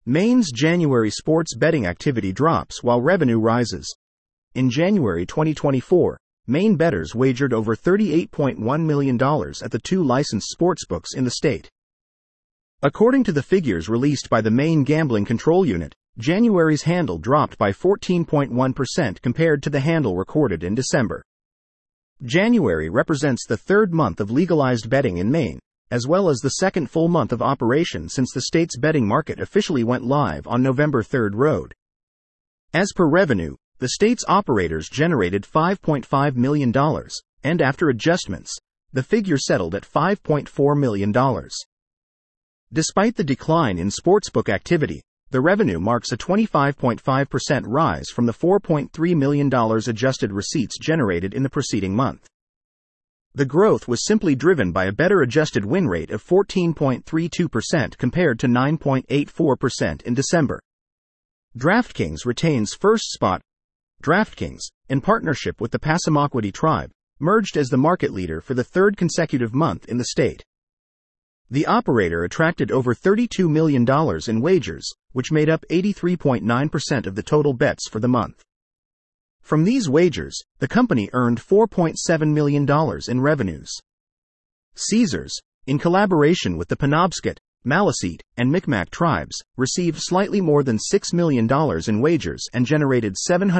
Maine's January sports betting activity drops while revenue rises. In January 2024, Maine bettors wagered over $38.1 million at the two licensed sportsbooks in the state. According to the figures released by the Maine Gambling Control Unit, January's handle dropped by 14.1% compared to the handle recorded in December. January represents the third month of legalized betting in Maine, as well as the second full month of operation since the state's betting market officially went live on November 3rd. As per revenue, the state's operators generated $5.5 million, and after adjustments, the figure settled at $5.4 million. Despite the decline in sportsbook activity, the revenue marks a 25.5% rise from the $4.3 million adjusted receipts generated in the preceding month. The growth was simply driven by a better adjusted win rate of 14.32% compared to 9.84% in December. DraftKings retains first spot. DraftKings, in partnership with the Passamaquoddy tribe, merged as the market leader for the third consecutive month in the state. The operator attracted over $32 million in wagers, which made up 83.9% of the total bets for the month. From these wagers, the company earned $4.7 million in revenues. Caesars, in collaboration with the Penobscot, Maliseet, and Micmac tribes, received slightly more than $6 million in wagers and generated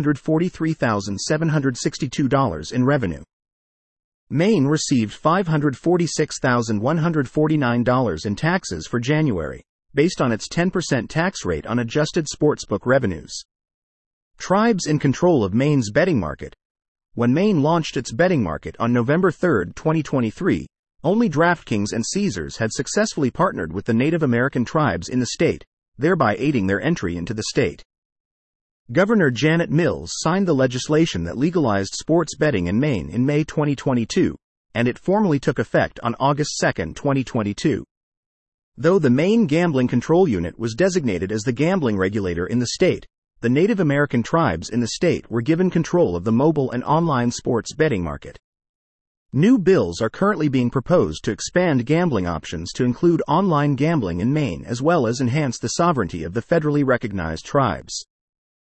$743,762 in revenue. Maine received $546,149 in taxes for January, based on its 10% tax rate on adjusted sportsbook revenues. Tribes in control of Maine's betting market. When Maine launched its betting market on November 3, 2023, only DraftKings and Caesars had successfully partnered with the Native American tribes in the state, thereby aiding their entry into the state. Governor Janet Mills signed the legislation that legalized sports betting in Maine in May 2022, and it formally took effect on August 2, 2022. Though the Maine Gambling Control Unit was designated as the gambling regulator in the state, the Native American tribes in the state were given control of the mobile and online sports betting market. New bills are currently being proposed to expand gambling options to include online gambling in Maine as well as enhance the sovereignty of the federally recognized tribes.